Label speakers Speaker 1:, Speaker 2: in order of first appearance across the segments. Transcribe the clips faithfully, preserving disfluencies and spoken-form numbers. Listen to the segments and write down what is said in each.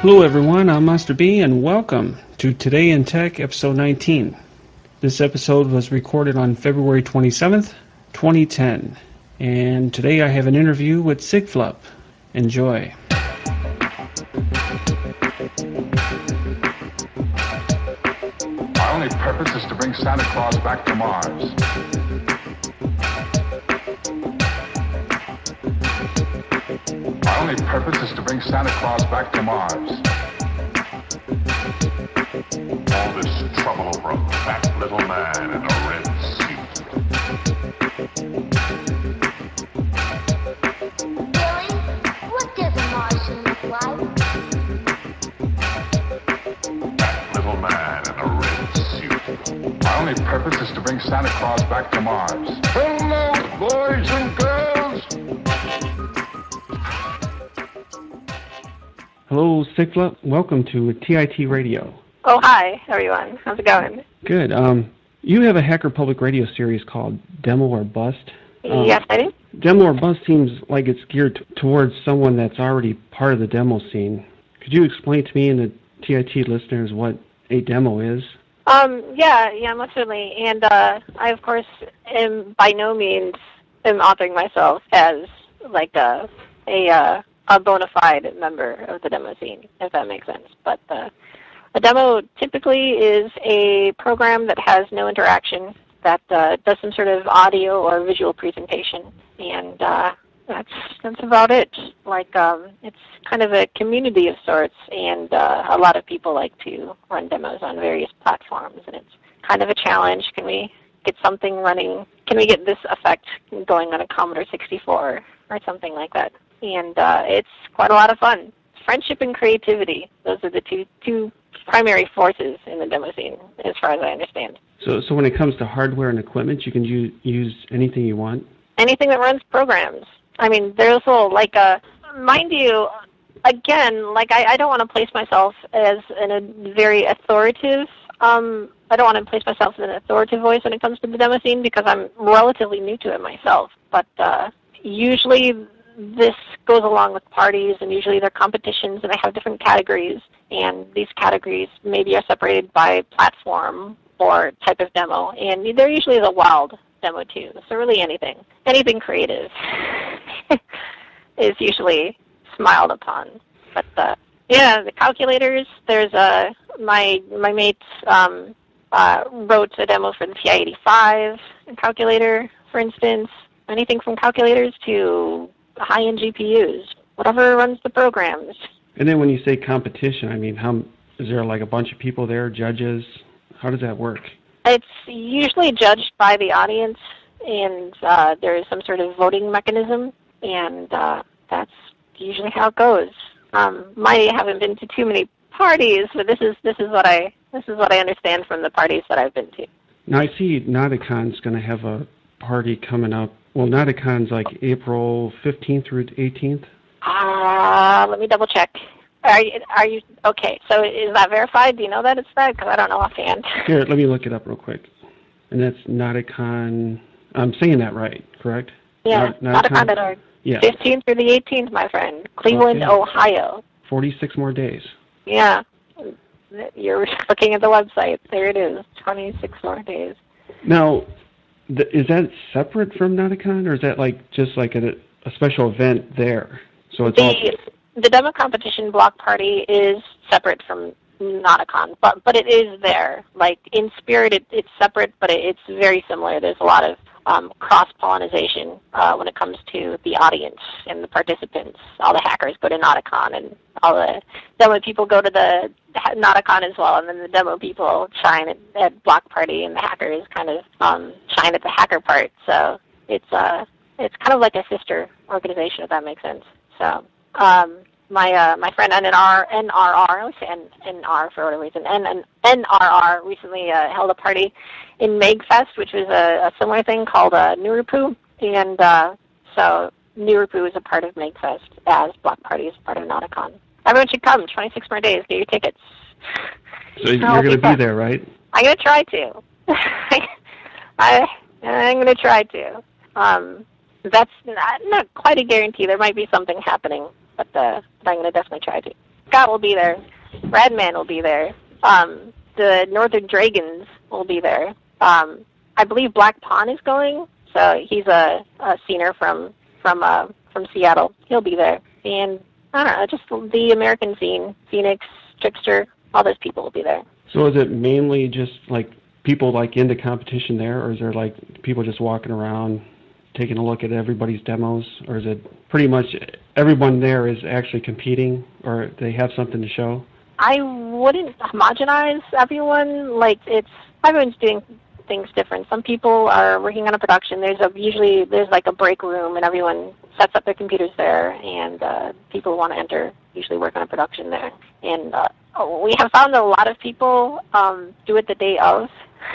Speaker 1: Hello everyone, I'm Master B and welcome to Today in Tech episode nineteen. This episode was recorded on February twenty-seventh, twenty ten. And today I have an interview with Sigflup. Enjoy.
Speaker 2: My only purpose is to bring Santa Claus back to Mars. My only purpose is to bring Santa Claus back to Mars. All this trouble over a fat little man in a red suit.
Speaker 3: Billy, what does a Martian look like?
Speaker 2: Fat little man in a red suit. My only purpose is to bring Santa Claus back to Mars. Hello, boys and girls!
Speaker 1: Hello Sigflup, welcome to T I T Radio.
Speaker 4: Oh, hi, everyone. How's it going?
Speaker 1: Good. Um, you have a Hacker Public Radio series called Demo or Bust. Um,
Speaker 4: yes, I do.
Speaker 1: Demo or Bust seems like it's geared t- towards someone that's already part of the demo scene. Could you explain to me and the T I T listeners what a demo is?
Speaker 4: Um, yeah, yeah, most certainly. And uh, I, of course, am by no means am authoring myself as like a a, uh, a bona fide member of the demo scene, if that makes sense. But uh, a demo typically is a program that has no interaction, that uh, does some sort of audio or visual presentation, and uh, that's that's about it. Like um, it's kind of a community of sorts, and uh, a lot of people like to run demos on various platforms, and it's kind of a challenge. Can we get something running? Can we get this effect going on a Commodore sixty-four or something like that? And uh, it's quite a lot of fun. Friendship and creativity, those are the two two primary forces in the demo scene, as far as I understand.
Speaker 1: So, so when it comes to hardware and equipment, you can u- use anything you want?
Speaker 4: Anything that runs programs. I mean, there's a, like a, mind you, again, like I, I don't want to place myself as in a very authoritative, um, I don't want to place myself as an authoritative voice when it comes to the demo scene because I'm relatively new to it myself. But uh, usually this goes along with parties, and usually they're competitions, and they have different categories, and these categories maybe are separated by platform or type of demo, and they're usually the wild demo too, so really anything. Anything creative is usually smiled upon. But uh, yeah, the calculators, there's a, my, my mates um, uh, wrote a demo for the T I eighty-five calculator, for instance. Anything from calculators to high-end G P Us, whatever runs the programs.
Speaker 1: And then when you say competition, I mean, how is there like a bunch of people there, judges? How does that work?
Speaker 4: It's usually judged by the audience, and uh, there is some sort of voting mechanism, and uh, that's usually how it goes. Um, I haven't been to too many parties, but this is this is what I this is what I understand from the parties that I've been to.
Speaker 1: Now I see Nauticon going to have a party coming up. Well, Nauticon's like April fifteenth through eighteenth.
Speaker 4: Uh, let me double check. Are you, are you, okay, so is that verified? Do you know that it's that? Because I don't know offhand.
Speaker 1: Here, let me look it up real quick. And that's Nauticon, I'm saying that right, correct?
Speaker 4: Yeah, Nauticon dot org.
Speaker 1: Yeah.
Speaker 4: fifteenth through the eighteenth, my friend. Cleveland,
Speaker 1: Okay.
Speaker 4: Ohio.
Speaker 1: forty-six more days.
Speaker 4: Yeah. You're looking at the website. There it is, twenty-six more days.
Speaker 1: Now, th- is that separate from Nauticon, or is that like just like a, a special event there? So it's
Speaker 4: the,
Speaker 1: all...
Speaker 4: The demo competition block party is separate from Nauticon, but but it is there. Like in spirit, it, it's separate, but it, it's very similar. There's a lot of um, cross-pollinization uh, when it comes to the audience and the participants. All the hackers go to Nauticon, and all the demo people go to the Nauticon as well, and then the demo people shine at, at block party, and the hackers kind of um, shine at the hacker part. So it's uh it's kind of like a sister organization, if that makes sense. So. Um, my uh, my friend N R R, I always say N R for whatever reason, N N R R recently uh, held a party in MakeFest, which was a, a similar thing called uh, Nurupu, and uh, so Nurupu is a part of MakeFest as Block Party is part of Nauticon. Everyone should come, twenty-six more days, get your tickets.
Speaker 1: So you're going to be there, right?
Speaker 4: I'm going to try to. I, I'm going to try to. Um, that's not, not quite a guarantee. There might be something happening, but, uh, but I'm going to definitely try to. Scott will be there. Radman will be there. Um, the Northern Dragons will be there. Um, I believe Black Pawn is going, so he's a, a scener from from uh, from Seattle. He'll be there, and I don't know, just the American scene, Phoenix, Trickster, all those people will be there.
Speaker 1: So is it mainly just like people like into competition there, or is there like people just walking around taking a look at everybody's demos, or is it pretty much everyone there is actually competing, or they have something to show?
Speaker 4: I wouldn't homogenize everyone. Like, it's everyone's doing things different. Some people are working on a production. There's a usually there's like a break room, and everyone sets up their computers there, and uh, people who want to enter usually work on a production there. And uh, we have found that a lot of people um, do it the day of.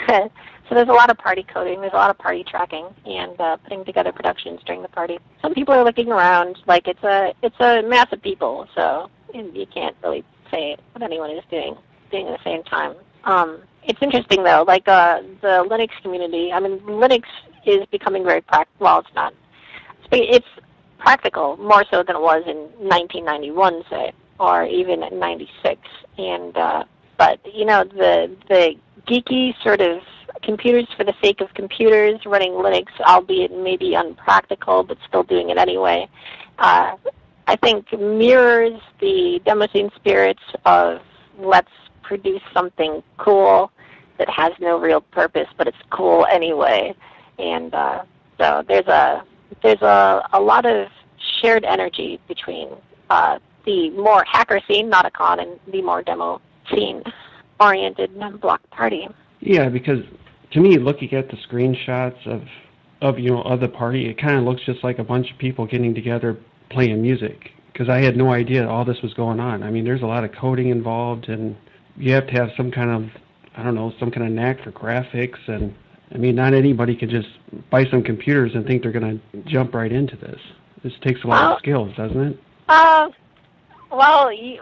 Speaker 4: So there's a lot of party coding, there's a lot of party tracking, and uh, putting together productions during the party. Some people are looking around, like it's a it's a mass of people, so you can't really say what anyone is doing doing at the same time. Um, it's interesting though, like uh, the Linux community. I mean, Linux is becoming very practical. Well, it's not. It's, it's practical more so than it was in nineteen ninety-one, say, or even in ninety-six. And uh, but you know the the geeky sort of computers for the sake of computers, running Linux, albeit maybe unpractical, but still doing it anyway, uh, I think mirrors the demo scene spirits of let's produce something cool that has no real purpose, but it's cool anyway. And uh, so there's a there's a, a lot of shared energy between uh, the more hacker scene, not a con, and the more demo scene oriented block party.
Speaker 1: Yeah, because to me, looking at the screenshots of, of you know, of the party, it kind of looks just like a bunch of people getting together playing music. Because I had no idea all this was going on. I mean, there's a lot of coding involved, and you have to have some kind of, I don't know, some kind of knack for graphics. And I mean, not anybody can just buy some computers and think they're going to jump right into this. This takes a lot
Speaker 4: well,
Speaker 1: of skills, doesn't it?
Speaker 4: Uh, well, you,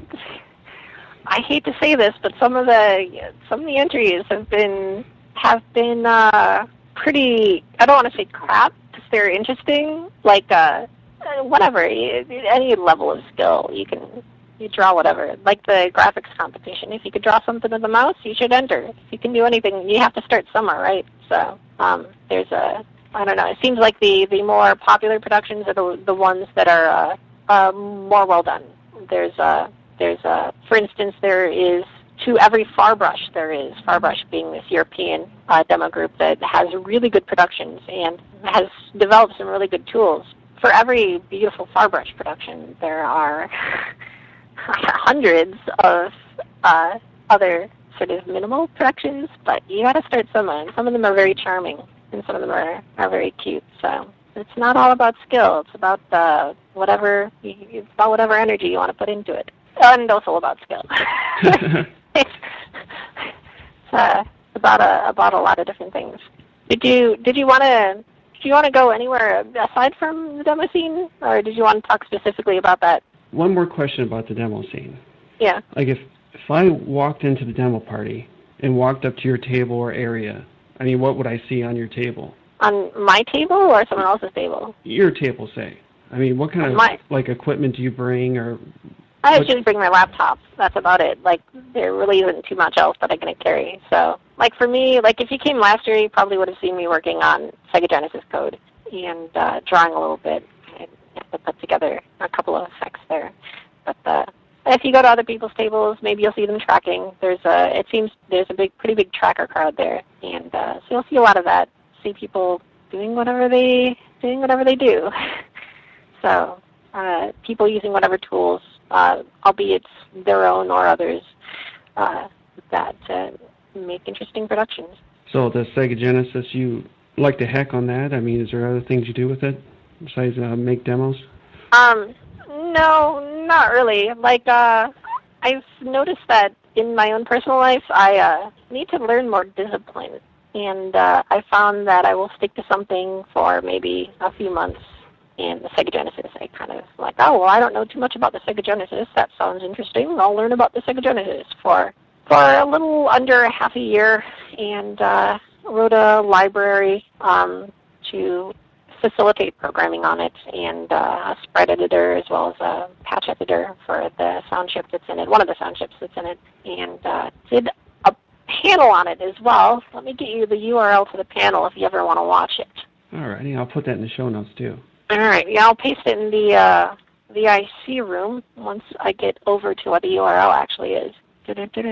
Speaker 4: I hate to say this, but some of the some of the entries have been have been uh, pretty. I don't want to say crap because they're interesting. Like uh, whatever, any level of skill you can you draw whatever. Like the graphics competition, if you could draw something with the mouse, you should enter. If you can do anything, you have to start somewhere, right? So um, there's a. I don't know. It seems like the, the more popular productions are the the ones that are uh, uh, more well done. There's uh, there's uh, for instance, there is to every Farbrush there is Farbrush being this European uh, demo group that has really good productions and has developed some really good tools. For every beautiful Farbrush production, there are hundreds of uh, other sort of minimal productions, but you got to start somewhere. And some of them are very charming, and some of them are, are very cute. So it's not all about skill. It's about uh, whatever it's about whatever energy you want to put into it, and also about skill. it's uh, about a about a lot of different things. Did you did you want to do you want to go anywhere aside from the demo scene, or did you want to talk specifically about that?
Speaker 1: One more question about the demo scene.
Speaker 4: Yeah.
Speaker 1: Like if if I walked into the demo party and walked up to your table or area, I mean, what would I see on your table?
Speaker 4: On my table or someone else's table?
Speaker 1: Your table, say. I mean, what kind
Speaker 4: on
Speaker 1: of
Speaker 4: my,
Speaker 1: like equipment do you bring, or?
Speaker 4: I usually bring my laptop. That's about it. Like, there really isn't too much else that I'm going to carry. So, like for me, like if you came last year, you probably would have seen me working on Sega Genesis code and uh, drawing a little bit. I have to put together a couple of effects there. But uh, if you go to other people's tables, maybe you'll see them tracking. There's a, it seems there's a big, pretty big tracker crowd there, and uh, so you'll see a lot of that. See people doing whatever they doing whatever they do. So uh, people using whatever tools, uh, albeit their own or others, uh, that uh, make interesting productions.
Speaker 1: So the Sega Genesis, you like to hack on that? I mean, is there other things you do with it besides uh, make demos?
Speaker 4: Um, no, not really. Like, uh, I've noticed that in my own personal life, I uh, need to learn more discipline. And uh, I found that I will stick to something for maybe a few months. And the Sega Genesis, I kind of like, oh, well, I don't know too much about the Sega Genesis. That sounds interesting. I'll learn about the Sega Genesis for for a little under a half a year, and uh, wrote a library um, to facilitate programming on it, and uh, a sprite editor as well as a patch editor for the sound chip that's in it, one of the sound chips that's in it, and uh, did a panel on it as well. Let me get you the U R L to the panel if you ever want to watch it.
Speaker 1: All righty, I'll put that in the show notes too.
Speaker 4: All right, yeah, I'll paste it in the uh, the I C room once I get over to what the U R L actually is. You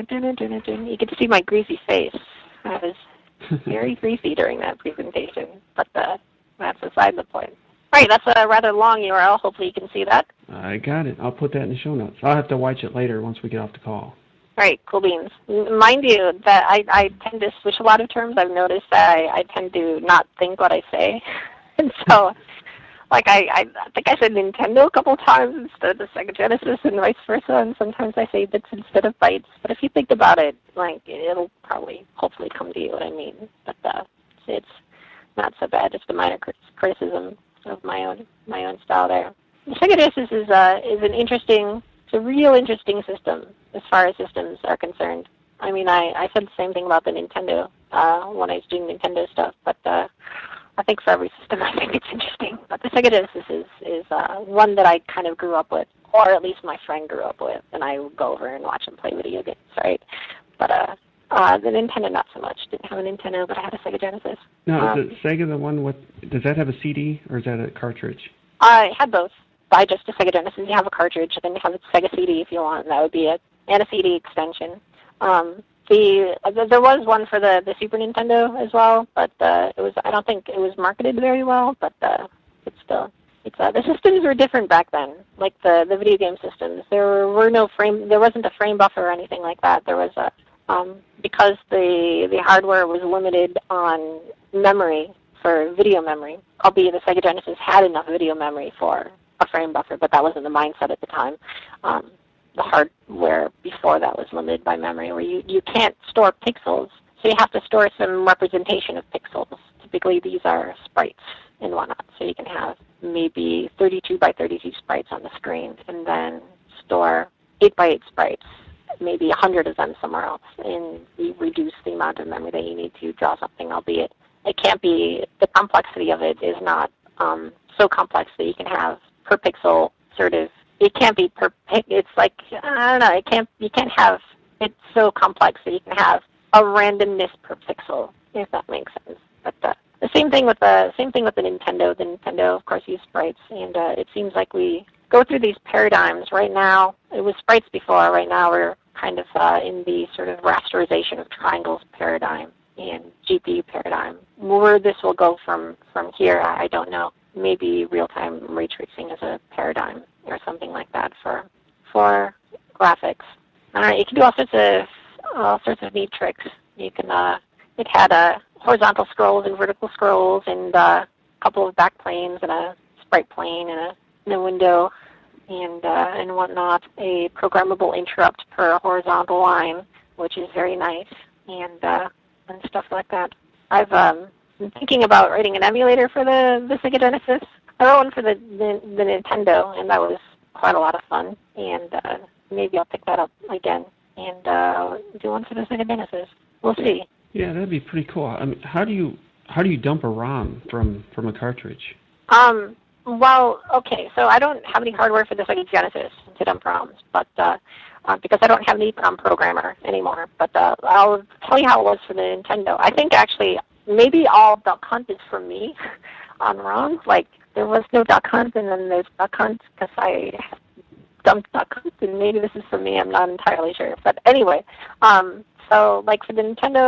Speaker 4: can see my greasy face. I was very greasy during that presentation, but uh, that's beside the point. All right, that's a rather long U R L. Hopefully you can see that.
Speaker 1: I got it. I'll put that in the show notes. I'll have to watch it later once we get off the call.
Speaker 4: All right, cool beans. Mind you, that I, I tend to switch a lot of terms. I've noticed that I, I tend to not think what I say. And so, like, I, I think I said Nintendo a couple times instead of the Sega Genesis and vice versa, and sometimes I say bits instead of bytes. But if you think about it, like, it'll probably, hopefully come to you what I mean. But uh, it's not so bad. Just a minor criticism of my own my own style there. The Sega Genesis is, uh, is an interesting, it's a real interesting system as far as systems are concerned. I mean, I, I said the same thing about the Nintendo uh, when I was doing Nintendo stuff, but uh, I think for every system I think it's interesting. But the Sega Genesis is, is uh, one that I kind of grew up with, or at least my friend grew up with, and I would go over and watch him play video games, right? But uh, uh, the Nintendo, not so much. Didn't have a Nintendo, but I had a Sega Genesis.
Speaker 1: Now,
Speaker 4: um,
Speaker 1: is the Sega the one with, does that have a C D, or is that a cartridge?
Speaker 4: I had both. Buy just a Sega Genesis. You have a cartridge, then you have a Sega C D if you want, and that would be it. And a C D extension. Um, the uh, there was one for the, the Super Nintendo as well, but uh, it was I don't think it was marketed very well. But uh, it's still it's uh, the systems were different back then, like the, the video game systems. There were, were no frame. There wasn't a frame buffer or anything like that. There was a um, because the the hardware was limited on memory for video memory. Albeit the Sega Genesis had enough video memory for a frame buffer, but that wasn't the mindset at the time. Um, the hardware before that was limited by memory, where you, you can't store pixels, so you have to store some representation of pixels. Typically these are sprites and whatnot, so you can have maybe thirty-two by thirty-two sprites on the screen, and then store eight by eight sprites, maybe one hundred of them somewhere else, and you reduce the amount of memory that you need to draw something, albeit it can't be, the complexity of it is not um, so complex that you can have per pixel sort of, it can't be per, it's like, I don't know, it can't, you can't have, it's so complex that you can have a randomness per pixel, if that makes sense. But uh, the same thing with the, same thing with the Nintendo. The Nintendo, of course, used sprites, and uh, it seems like we go through these paradigms. Right now, it was sprites before, right now we're kind of uh, in the sort of rasterization of triangles paradigm and G P U paradigm. Where this will go from, from here, I don't know. Maybe real-time ray tracing as a paradigm or something like that for for graphics. All right, you can do all sorts of all sorts of neat tricks. You can uh, it had uh, horizontal scrolls and vertical scrolls, and uh, a couple of back planes and a sprite plane and a, and a window and uh, and whatnot. A programmable interrupt per horizontal line, which is very nice, and uh, and stuff like that. I've um, I'm thinking about writing an emulator for the, the Sega Genesis. I wrote one for the, the, the Nintendo, and that was quite a lot of fun. And uh, maybe I'll pick that up again and uh, do one for the Sega Genesis. We'll see.
Speaker 1: Yeah, that'd be pretty cool. I mean, how do you how do you dump a ROM from from a cartridge?
Speaker 4: Um. Well, okay. So I don't have any hardware for the Sega Genesis to dump ROMs, but uh, uh, because I don't have an EEPROM programmer anymore. But uh, I'll tell you how it was for the Nintendo. I think actually. Maybe all Duck Hunt is for me on ROMs. Like, there was no Duck Hunt, and then there's Duck Hunt because I dumped Duck Hunt, and maybe this is for me. I'm not entirely sure. But anyway, um, so like for the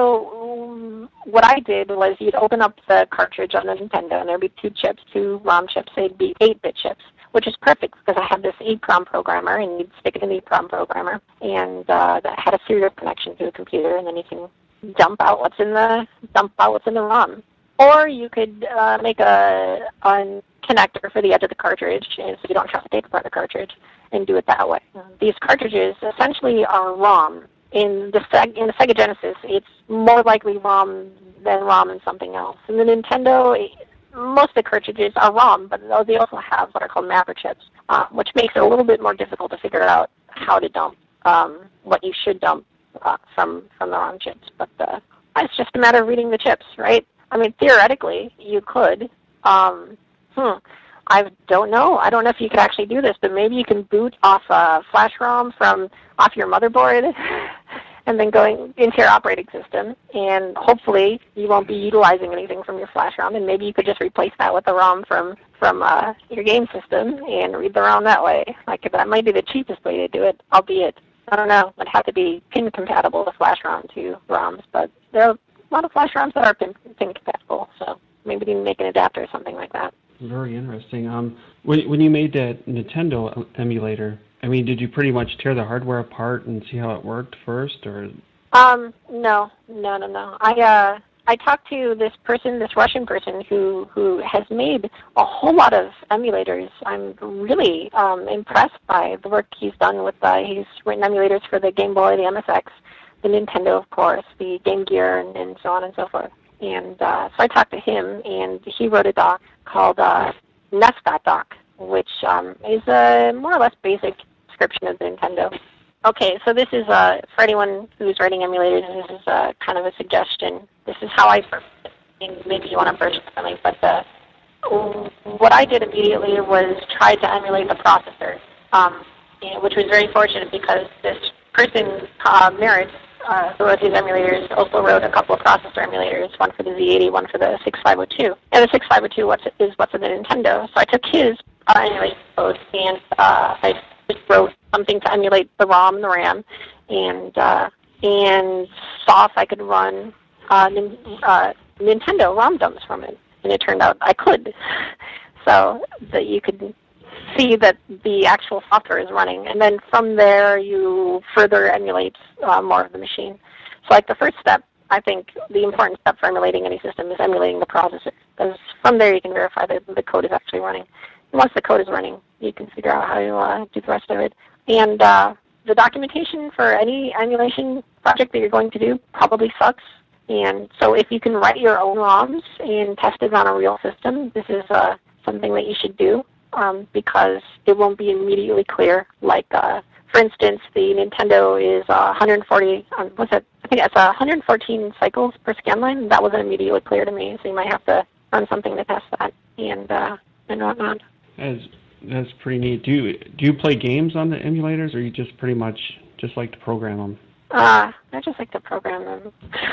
Speaker 4: Nintendo, what I did was you'd open up the cartridge on the Nintendo, and there'd be two chips, two ROM chips. They'd be eight-bit chips, which is perfect because I have this EEPROM programmer, and you'd stick it in the EEPROM programmer, and uh, that had a serial connection to the computer, and then you can dump out what's in the dump out what's in the ROM. Or you could uh, make a, a connector for the edge of the cartridge, and so you don't have to take apart the cartridge, and do it that way. These cartridges essentially are ROM. In the Seg in the Sega Genesis, it's more likely ROM than ROM and something else. In the Nintendo, most of the cartridges are ROM, but they also have what are called mapper chips, uh, which makes it a little bit more difficult to figure out how to dump um, what you should dump Uh, from from the ROM chips, but uh, it's just a matter of reading the chips, right? I mean, theoretically, you could um, Hmm. I don't know. I don't know if you could actually do this, but maybe you can boot off a flash ROM from off your motherboard and then going into your operating system, and hopefully you won't be utilizing anything from your flash ROM, and maybe you could just replace that with a ROM from from uh, your game system and read the ROM that way. Like that might be the cheapest way to do it, albeit I don't know. It'd have to be pin compatible with flash ROM to ROMs, but there are a lot of flash ROMs that are pin, pin compatible, so maybe you can make an adapter or something like that.
Speaker 1: Very interesting. Um, when when you made that Nintendo emulator, I mean, did you pretty much tear the hardware apart and see how it worked first, or?
Speaker 4: Um, no, no, no, no. I uh, I talked to this person, this Russian person, who who has made a whole lot of emulators. I'm really um, impressed by the work he's done with. Uh, he's written emulators for the Game Boy, the M S X, the Nintendo, of course, the Game Gear, and, and so on and so forth. And uh, so I talked to him, and he wrote a doc called uh, Nest.doc, which um, is a more or less basic description of the Nintendo. Okay, so this is, uh, for anyone who's writing emulators, this is uh, kind of a suggestion. This is how I, and maybe you want to burst something, but uh, what I did immediately was try to emulate the processor, um, and, which was very fortunate because this person, uh, Merritt, uh, who wrote these emulators, also wrote a couple of processor emulators, one for the Z eighty, one for the sixty-five oh two. And the sixty-five oh two what's, is what's in the Nintendo. So I took his uh, emulation code and uh, I just wrote something to emulate the ROM and the RAM, and uh, and saw if I could run uh, uh, Nintendo ROM dumps from it. And it turned out I could. So that you could see that the actual software is running. And then from there, you further emulate uh, more of the machine. So like the first step, I think the important step for emulating any system is emulating the processor. Because from there, you can verify that the code is actually running. And once the code is running, you can figure out how to uh, do the rest of it. And uh, the documentation for any emulation project that you're going to do probably sucks. And so if you can write your own ROMs and test it on a real system, this is uh, something that you should do. Um, because it won't be immediately clear. Like, uh, for instance, the Nintendo is uh, one hundred forty. Um, what's it? I think it's uh, one hundred fourteen cycles per scan line. That wasn't immediately clear to me, so you might have to run something to test that and uh, and whatnot.
Speaker 1: That's that's pretty neat. Do you do you play games on the emulators, or you just pretty much just like to program them?
Speaker 4: Uh, I just like to program them.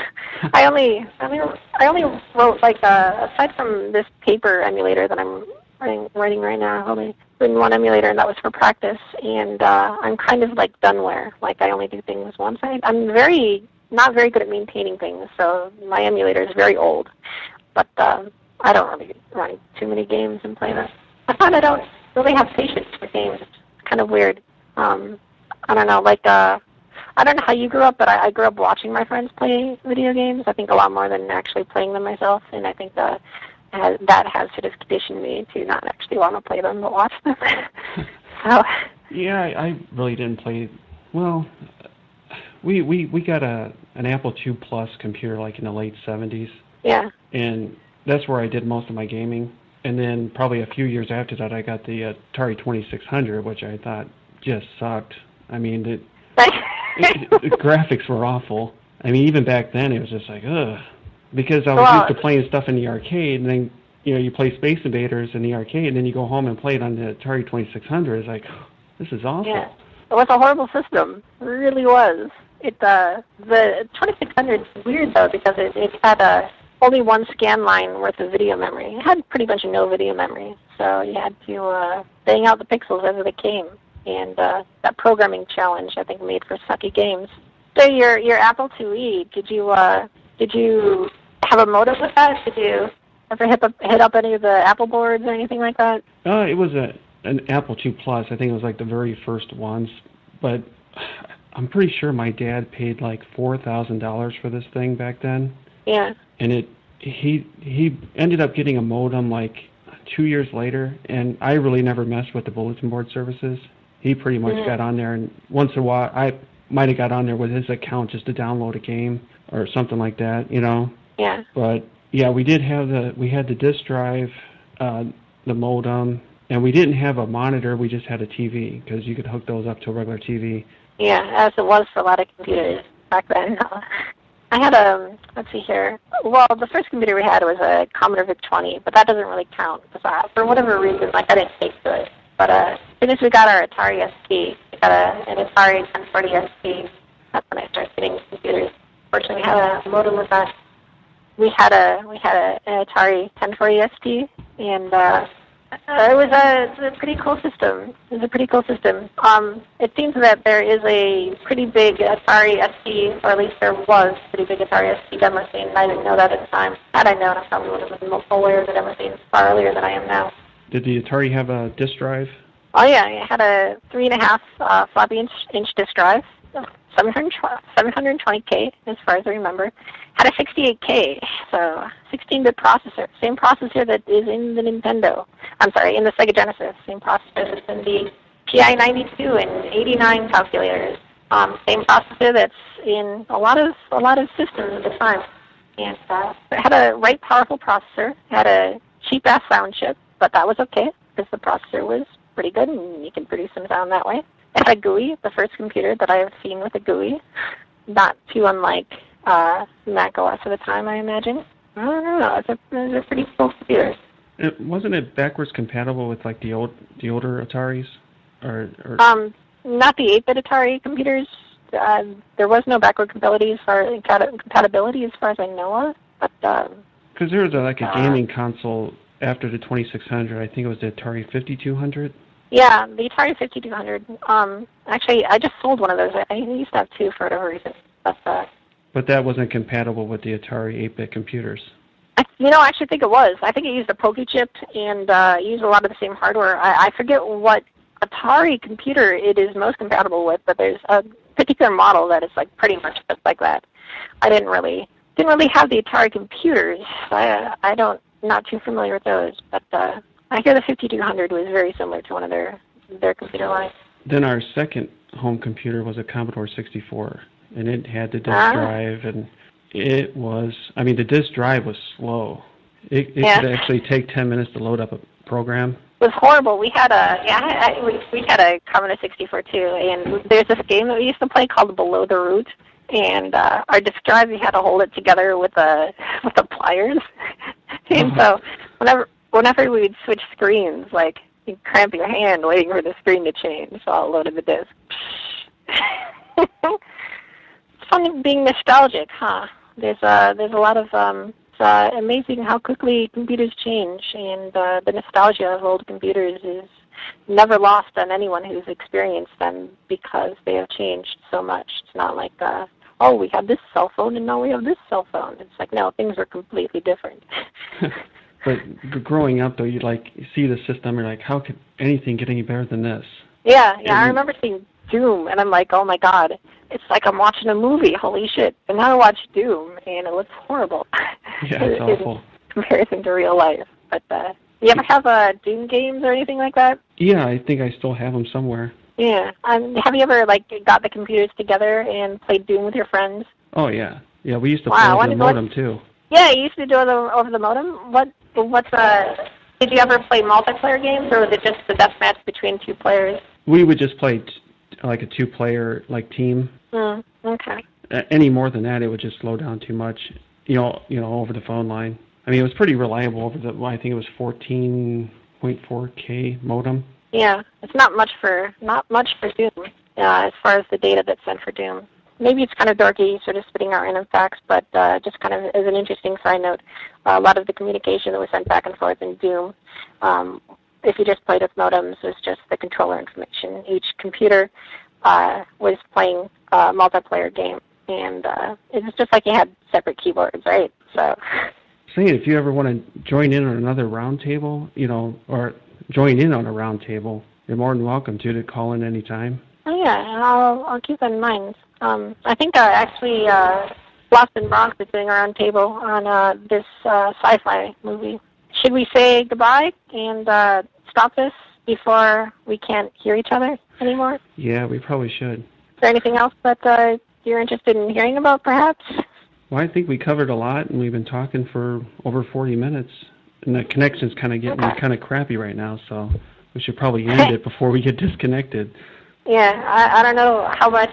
Speaker 4: I only, I only, I only wrote like uh, aside from this paper emulator that I'm writing, writing right now, I've only written one emulator, and that was for practice. And uh, I'm kind of like doneware. Like I only do things once. I, I'm very not very good at maintaining things, so my emulator is very old. But uh, I don't really run too many games and play them. I find I don't really have patience for games. It's kind of weird. Um, I don't know, like. Uh, I don't know how you grew up, but I, I grew up watching my friends play video games. I think a lot more than actually playing them myself, and I think that has, that has sort of conditioned me to not actually want to play them, but watch them. So.
Speaker 1: Yeah, I, I really didn't play. Well, we we we got a an Apple two Plus computer like in the late seventies.
Speaker 4: Yeah.
Speaker 1: And that's where I did most of my gaming. And then probably a few years after that, I got the Atari twenty-six hundred, which I thought just sucked. I mean, it. It, the graphics were awful. I mean, even back then, it was just like, ugh. Because I was
Speaker 4: well,
Speaker 1: used to playing stuff in the arcade, and then, you know, you play Space Invaders in the arcade, and then you go home and play it on the Atari twenty-six hundred. It's like, oh, this is awful.
Speaker 4: Yeah. It was a horrible system. It really was. It uh, the twenty-six hundred is weird, though, because it, it had uh, only one scan line worth of video memory. It had pretty much no video memory, so you had to uh, bang out the pixels as they came. And uh, that programming challenge, I think, made for sucky games. So your your Apple IIe, did you uh, did you have a modem with that? Did you ever hit up hit up any of the Apple boards or anything like that?
Speaker 1: Uh, it was a an Apple two Plus. I think it was like the very first ones. But I'm pretty sure my dad paid like four thousand dollars for this thing back then.
Speaker 4: Yeah.
Speaker 1: And it he he ended up getting a modem like two years later, and I really never messed with the bulletin board services. He pretty much mm-hmm. got on there, and once in a while, I might have got on there with his account just to download a game or something like that, you know.
Speaker 4: Yeah.
Speaker 1: But yeah, we did have the we had the disk drive, uh, the modem, and we didn't have a monitor. We just had a T V because you could hook those up to a regular T V.
Speaker 4: Yeah, as it was for a lot of computers back then. I had a, let's see here. Well, the first computer we had was a Commodore VIC twenty, but that doesn't really count because I, for whatever reason, like I didn't take to it. But uh, as soon as we got our Atari S T, we got a, an Atari ten forty S T. That's when I started getting computers. Fortunately, we had a modem with that. We had a we had a, an Atari ten forty S T, and uh, Uh, it was a, it was a pretty cool system. It was a pretty cool system. Um, it seems that there is a pretty big Atari S T, or at least there was a pretty big Atari S T demo scene, and I didn't know that at the time. Had I known, I probably would have been aware of the demo scene far earlier than I am now.
Speaker 1: Did the Atari have a disk drive?
Speaker 4: Oh yeah, it had a three and a half uh, floppy inch, inch disk drive, seven hundred twenty K as far as I remember. Had a sixty-eight K, so sixteen-bit processor, same processor that is in the Nintendo. I'm sorry, in the Sega Genesis, same processor that's in the T I ninety-two and eighty-nine calculators. Um, same processor that's in a lot of a lot of systems at the time. And uh, it had a right powerful processor. It had a cheap-ass sound chip, but that was okay because the processor was pretty good and you can produce some sound that way. It had a G U I, the first computer that I have seen with a G U I, not too unlike uh, Mac O S at the time, I imagine. I don't know. It's a, it's a pretty cool computer.
Speaker 1: It, wasn't it backwards compatible with like the old the older Ataris? Or, or
Speaker 4: um, not the eight-bit Atari computers. Uh, there was no backward compatibility as far compatibility as far as I know of. But
Speaker 1: because um, there was a, like a
Speaker 4: uh,
Speaker 1: gaming console after the twenty-six hundred. I think it was the Atari fifty-two hundred.
Speaker 4: Yeah, the Atari fifty-two hundred. Um, actually, I just sold one of those. I used to have two for whatever reason. But, uh,
Speaker 1: but that wasn't compatible with the Atari eight-bit computers.
Speaker 4: I, you know, I actually think it was. I think it used a Poké chip and uh, used a lot of the same hardware. I, I forget what Atari computer it is most compatible with, but there's a particular model that is like pretty much just like that. I didn't really didn't really have the Atari computers. I I don't not too familiar with those, but. Uh, I hear the fifty-two hundred was very similar to one of their their computer lines.
Speaker 1: Then our second home computer was a Commodore sixty-four, and it had the disk
Speaker 4: ah.
Speaker 1: drive, and it was, I mean, the disk drive was slow. It, it
Speaker 4: yeah.
Speaker 1: could actually take ten minutes to load up a program.
Speaker 4: It was horrible. We had a, yeah, I, we, we had a Commodore sixty-four too, and there's this game that we used to play called Below the Root, and uh, our disk drive, we had to hold it together with a, with the pliers, and so whenever, Whenever we'd switch screens, like, you'd cramp your hand waiting for the screen to change while it loaded the disk. It's fun being nostalgic, huh? There's, uh, there's a lot of, um, it's uh, amazing how quickly computers change, and uh, the nostalgia of old computers is never lost on anyone who's experienced them because they have changed so much. It's not like, uh, oh, we have this cell phone and now we have this cell phone. It's like, no, things are completely different.
Speaker 1: But growing up, though, you like you see the system, you're like, how could anything get any better than this?
Speaker 4: Yeah, yeah.
Speaker 1: And
Speaker 4: I remember seeing Doom, and I'm like, oh my god, it's like I'm watching a movie. Holy shit! And now I watch Doom, and it looks horrible.
Speaker 1: Yeah, it's awful.
Speaker 4: In comparison to real life. But uh, you ever have uh, Doom games or anything like that?
Speaker 1: Yeah, I think I still have them somewhere.
Speaker 4: Yeah. Um, have you ever like got the computers together and played Doom with your friends?
Speaker 1: Oh yeah, yeah. We used to
Speaker 4: wow,
Speaker 1: play over the
Speaker 4: what,
Speaker 1: modem too.
Speaker 4: Yeah, you used to do it over the modem. What? What's uh? Did you ever play multiplayer games, or was it just the deathmatch between two players?
Speaker 1: We would just play t like a two-player like team.
Speaker 4: Mm, okay.
Speaker 1: Uh, any more than that, it would just slow down too much. You know, you know, over the phone line. I mean, it was pretty reliable over the. Well, I think it was fourteen point four K modem.
Speaker 4: Yeah, it's not much for not much for Doom uh, as far as the data that's sent for Doom. Maybe it's kind of dorky, sort of spitting out random facts, but uh, just kind of as an interesting side note, uh, a lot of the communication that was sent back and forth in Doom, um, if you just played with modems, was just the controller information. Each computer uh, was playing a multiplayer game, and uh, it was just like you had separate keyboards, right? So.
Speaker 1: Saying if you ever want to join in on another round table, you know, or join in on a round table, you're more than welcome to to call in any time.
Speaker 4: Oh yeah, I'll I'll keep that in mind. Um, I think uh, actually uh, Lost in Bronx is doing a round table on uh, this uh, sci-fi movie. Should we say goodbye and uh, stop this before we can't hear each other anymore?
Speaker 1: Yeah, we probably should.
Speaker 4: Is there anything else that uh, you're interested in hearing about, perhaps?
Speaker 1: Well, I think we covered a lot, and we've been talking for over forty minutes, and the connection's kind of getting
Speaker 4: okay.
Speaker 1: kind of crappy right now, so we should probably end it before we get disconnected.
Speaker 4: Yeah, I, I don't know how much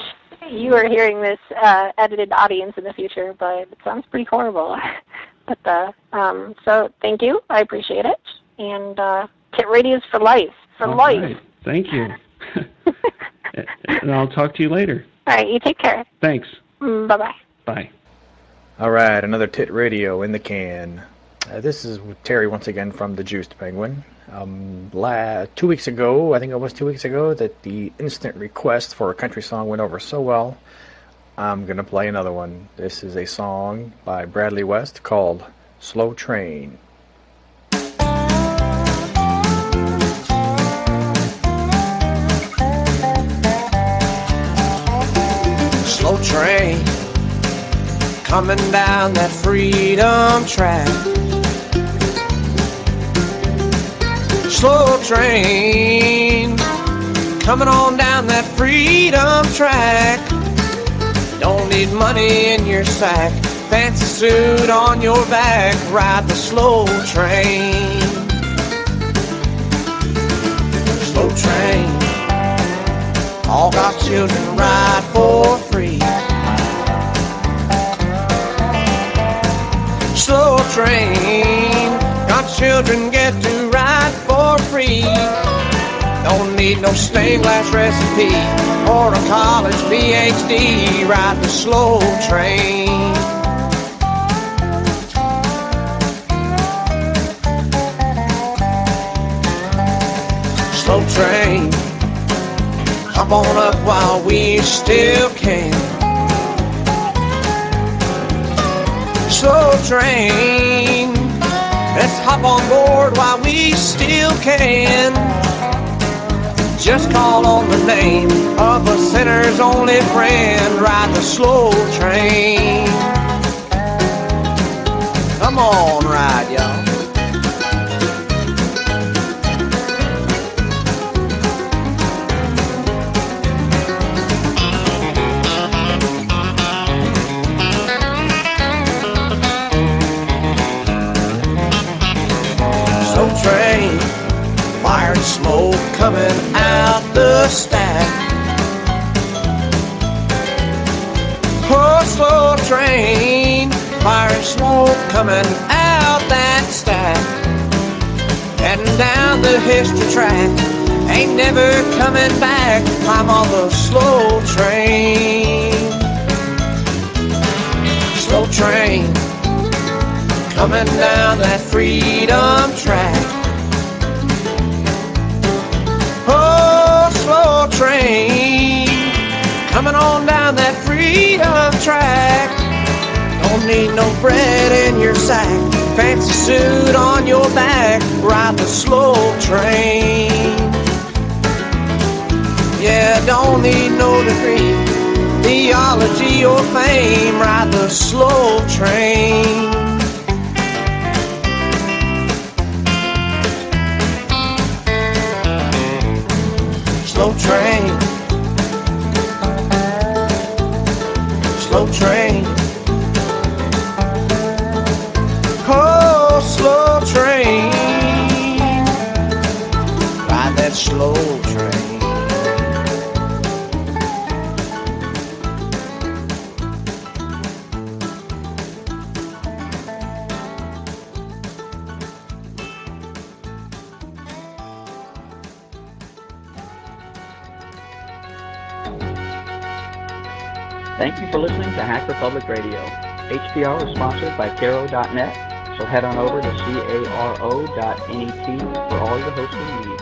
Speaker 4: you are hearing this uh, edited audience in the future, but it sounds pretty horrible. but uh, um, so thank you. I appreciate it. And uh, Tit Radio is for life. For
Speaker 1: All
Speaker 4: life.
Speaker 1: Right. Thank you. And I'll talk to you later.
Speaker 4: All right. You take care.
Speaker 1: Thanks.
Speaker 4: Mm, bye-bye.
Speaker 1: Bye.
Speaker 5: All right, another Tit Radio in the can. Uh, this is Terry once again from the Juiced Penguin. Um, la- two weeks ago, I think it was two weeks ago, that the instant request for a country song went over so well, I'm going to play another one. This is a song by Bradley West called Slow Train.
Speaker 6: Slow train coming down that freedom track. Slow train coming on down that freedom track. Don't need money in your sack, fancy suit on your back, ride the slow train. Slow train, all got children ride for free. Slow train, got children get to ride for free. Don't need no stained glass recipe or a college P H D, ride the slow train. Slow train, hop on up while we still can. Slow train, let's hop on board while we still can. Just call on the name of a sinner's only friend, ride the slow train. Come on, ride, y'all. Slow train, fire and smoke coming out the stack. Oh, slow train, fire and smoke coming out that stack. Heading down the history track, ain't never coming back. Climb on the slow train. Slow train, coming down that freedom track. Oh, slow train, coming on down that freedom track. Don't need no bread in your sack, fancy suit on your back, ride the slow train. Yeah, don't need no degree, theology or fame, ride the slow train. Slow train, slow train, oh, slow train, ride that slow train.
Speaker 7: Thank you for listening to Hacker Public Radio. H P R is sponsored by Caro dot net, so head on over to caro dot net for all your hosting needs.